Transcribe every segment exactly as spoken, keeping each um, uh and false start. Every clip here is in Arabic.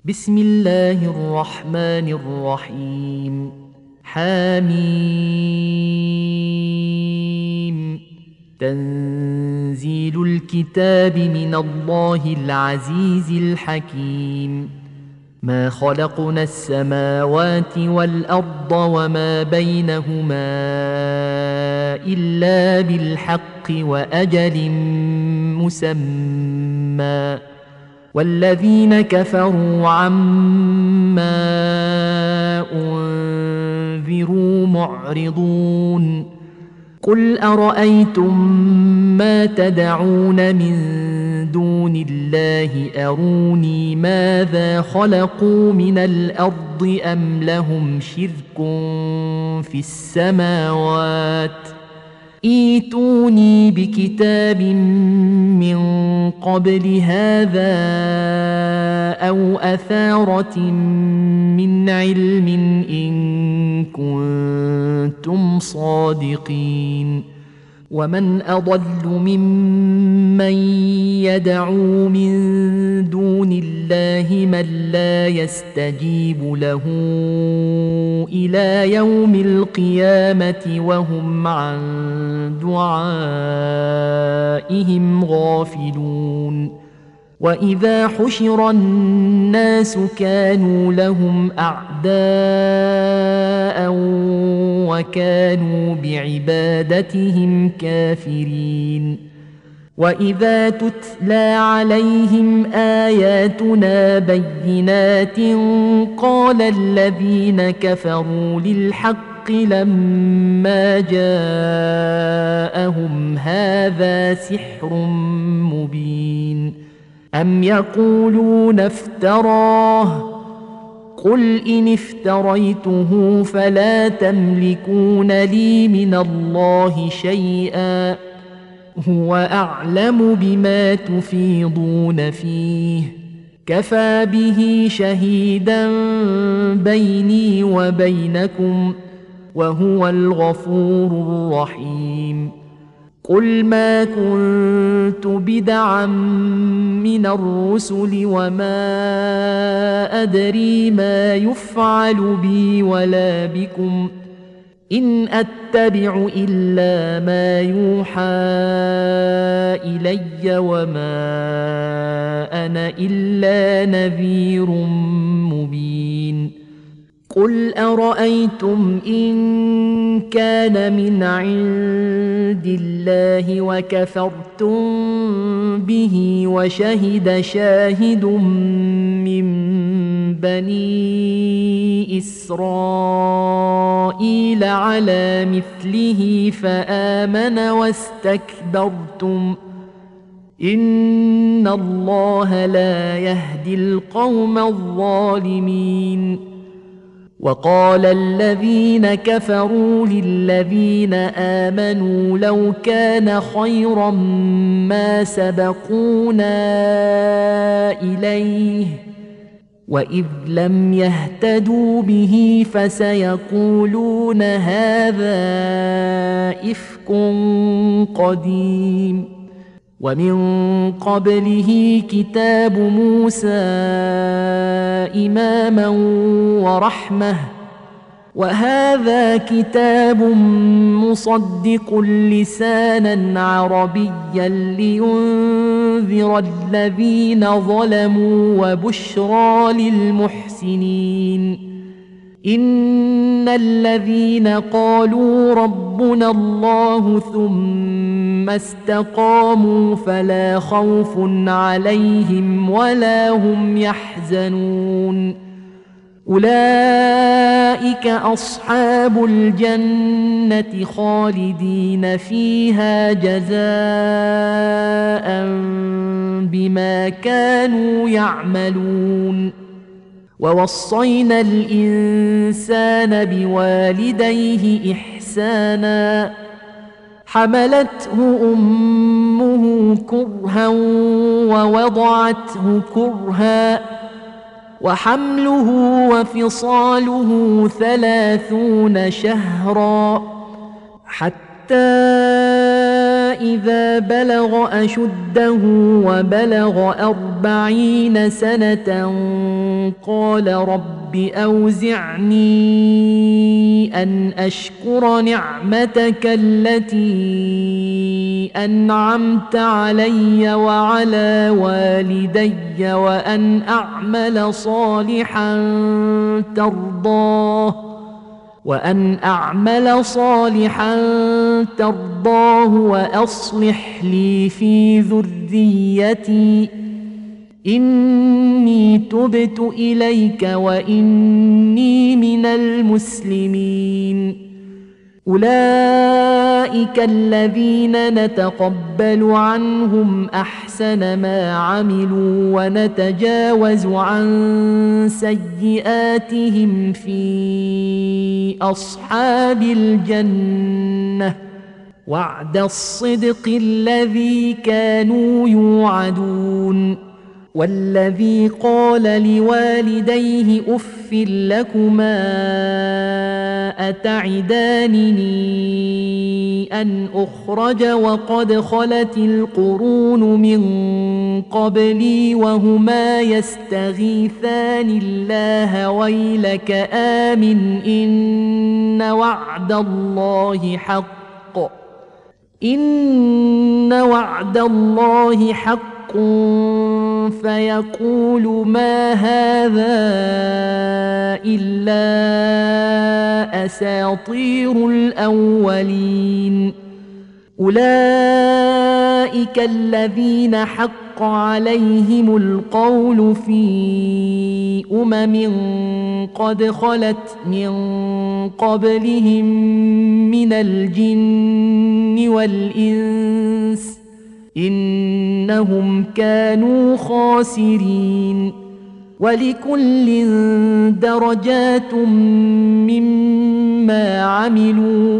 بسم الله الرحمن الرحيم. حميم. تنزيل الكتاب من الله العزيز الحكيم. ما خلقنا السماوات والأرض وما بينهما إلا بالحق وأجل مسمى، والذين كفروا عما أنذروا معرضون. قل أرأيتم ما تدعون من دون الله أروني ماذا خلقوا من الأرض أم لهم شرك في السماوات؟ إيتوني بكتاب من قبل هذا أو أثارة من علم إن كنتم صادقين. ومن أضل ممن يدعو من دون الله من لا يستجيب له إلى يوم القيامة وهم عن دعائهم غافلون. وإذا حشر الناس كانوا لهم أعداء وكانوا بعبادتهم كافرين. وإذا تتلى عليهم آياتنا بينات قال الذين كفروا للحق لما جاءهم هذا سحر مبين. أم يقولون افتراه؟ قل إن افتريته فلا تملكون لي من الله شيئا، هو أعلم بما تفيضون فيه، كفى به شهيدا بيني وبينكم وهو الغفور الرحيم. قل ما كنت بدعا من الرسل وما أدري ما يفعل بي ولا بكم، إن أتبع إلا ما يوحى إلي وما أنا إلا نذير مبين. قل أرأيتم إن كان من عند الله وكفرتم به وشهد شاهد من بني إسرائيل على مثله فآمن واستكبرتم، إن الله لا يهدي القوم الظالمين. وقال الذين كفروا للذين آمنوا لو كان خيرا ما سبقونا إليه، وإذ لم يهتدوا به فسيقولون هذا إفك قديم. ومن قبله كتاب موسى إماما ورحمة، وهذا كتاب مصدق لسانا عربيا لينذر الذين ظلموا وبشرى للمحسنين. إن الذين قالوا ربنا الله ثم استقاموا فلا خوف عليهم ولا هم يحزنون، أولئك أصحاب الجنة خالدين فيها جزاء بما كانوا يعملون. ووصينا الإنسان بوالديه إحسانا، حملته أمه كرها ووضعته كرها، وحمله وفصاله ثلاثون شهرا، حتى إذا بلغ أشده وبلغ أربعين سنة قال رب أوزعني أن أشكر نعمتك التي أنعمت علي وعلى والدي وأن أعمل صالحا ترضاه وأن أعمل صالحا ترضاه وأصلح لي في ذريتي إني تبت إليك وإني من المسلمين. أولئك الذين نتقبل عنهم أحسن ما عملوا ونتجاوز عن سيئاتهم في أصحاب الجنة وعد الصدق الذي كانوا يوعدون. والذي قال لوالديه أف لكما أتعدانني أن أخرج وقد خلت القرون من قبلي وهما يستغيثان الله ويلك آمن إن وعد الله حق إن وعد الله حق فيقول ما هذا إلا أساطير الأولين. أولئك الذين حق عليهم القول في أمم قد خلت من قبلهم من الجن والإنس إنهم كانوا خاسرين. ولكل درجات مما عملوا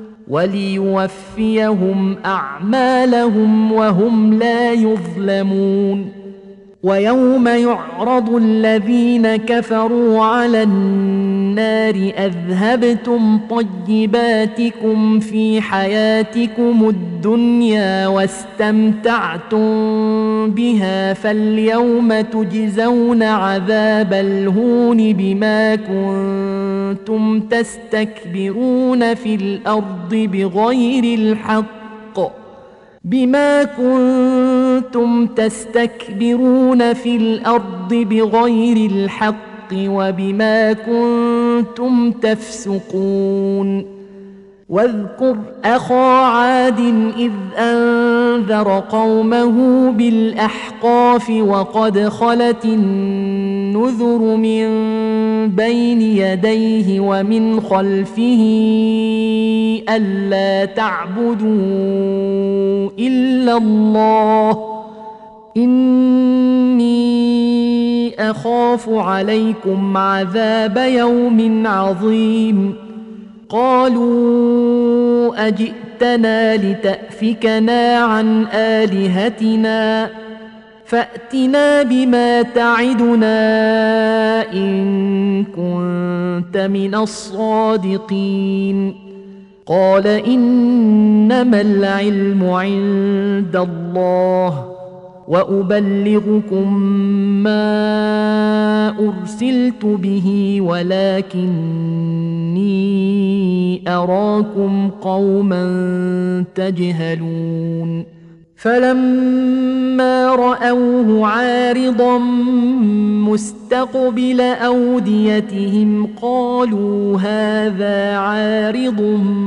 وليوفيهم أعمالهم وهم لا يظلمون. ويوم يعرض الذين كفروا على النار أذهبتم طيباتكم في حياتكم الدنيا واستمتعتم بها فاليوم تجزون عذاب الهون بما كنتم تستكبرون في الأرض بغير الحق بما كنتم تستكبرون في الأرض بغير الحق وبما كنتم تفسقون. واذكر أخا عاد إذ أنذر قومه بالأحقاف وقد خلت النذر من بين يديه ومن خلفه ألا تعبدوا إلا الله إني أخاف عليكم عذاب يوم عظيم. قالوا أجئتنا لتأفكنا عن آلهتنا فأتنا بما تعدنا إن كنت من الصادقين. قال إنما العلم عند الله وأبلغكم ما أرسلت به ولكني أراكم قوما تجهلون. فلما رأوه عارضا مستقبل أوديتهم قالوا هذا عارض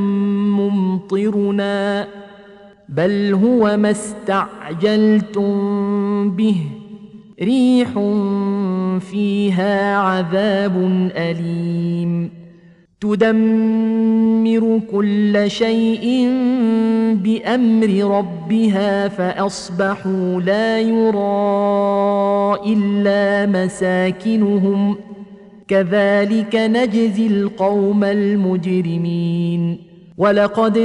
ممطرنا بل هو ما استعجلتم به ريح فيها عذاب أليم تدمر كل شيء بأمر ربها فأصبحوا لا يرى إلا مساكنهم كذلك نجزي القوم المجرمين. ولقد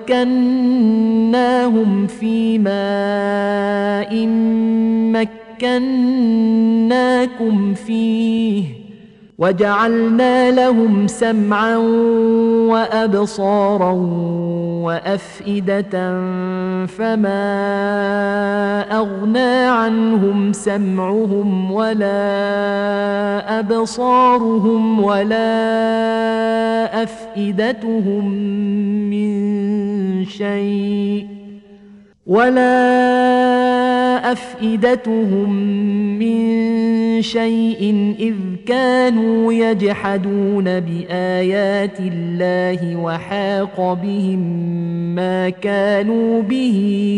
مكناهم في ماء مكناكم فيه وجعلنا لهم سمعا وأبصارا وأفئدة فما أغنى عنهم سمعهم ولا أبصارهم ولا أفئدتهم من شيء ولا أفئدتهم من شيء إذ كانوا يجحدون بآيات الله وحاق بهم ما كانوا به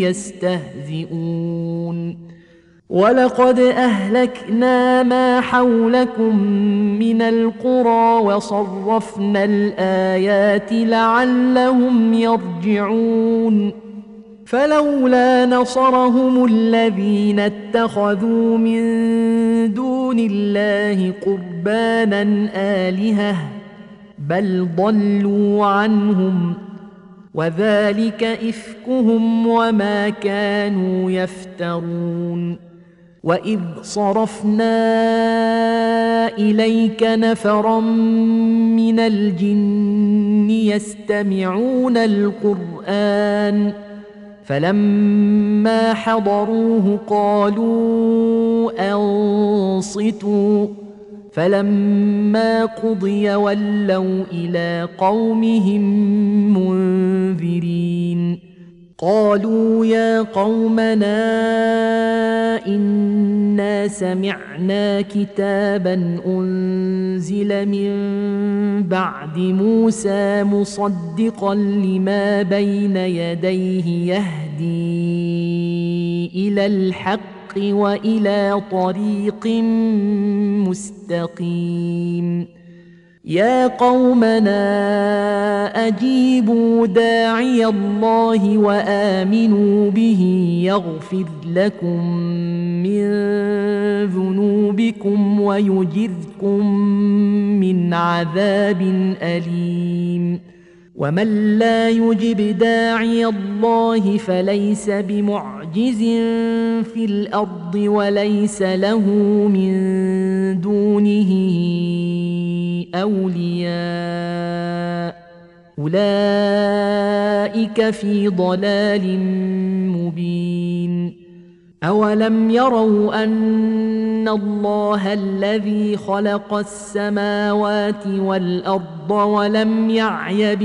يستهزئون ولقد أهلكنا ما حولكم من القرى وصرفنا الآيات لعلهم يرجعون فلولا نصرهم الذين اتخذوا من دون الله قربانا آلهة بل ضلوا عنهم وذلك إفكهم وما كانوا يفترون وإذ صرفنا إليك نفرا من الجن يستمعون القرآن فلما حضروه قالوا أنصتوا فلما قضي ولوا إلى قومهم منذرين قالوا يا قومنا إنا سمعنا كتابا أنزل من بعد موسى مصدقا لما بين يديه يهدي إلى الحق وإلى طريق مستقيم يا قومنا أجيبوا داعي الله وآمنوا به يغفر لكم من ذنوبكم ويجركم من عذاب أليم ومن لا يجب داعي الله فليس بمعجز في الأرض وليس له من دونه أولياء أولئك في ضلال مبين أولم يروا أن الله الذي خلق السماوات والأرض ولم يعي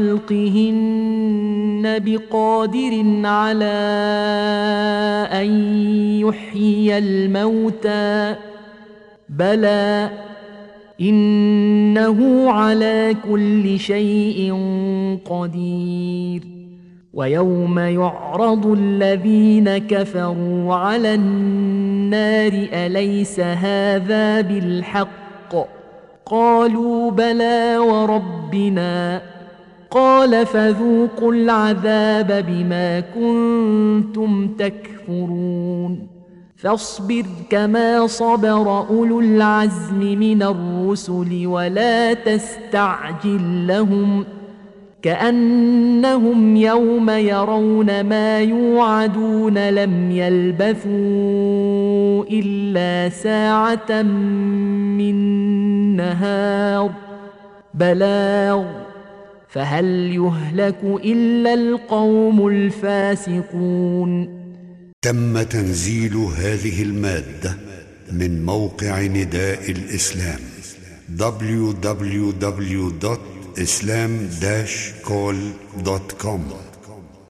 بخلقهن بقادر على أن يحيي الموتى بلى إنه على كل شيء قدير ويوم يعرض الذين كفروا على النار أليس هذا بالحق قالوا بلى وربنا قال فذوقوا العذاب بما كنتم تكفرون فاصبر كما صبر أولو العزم من الرسل ولا تستعجل لهم كأنهم يوم يرون ما يوعدون لم يلبثوا إلا ساعة من نهار بلاغ فهل يهلك إلا القوم الفاسقون. تم تنزيل هذه المادة من موقع نداء الإسلام دبليو دبليو دبليو دوت islam dash call دوت كوم.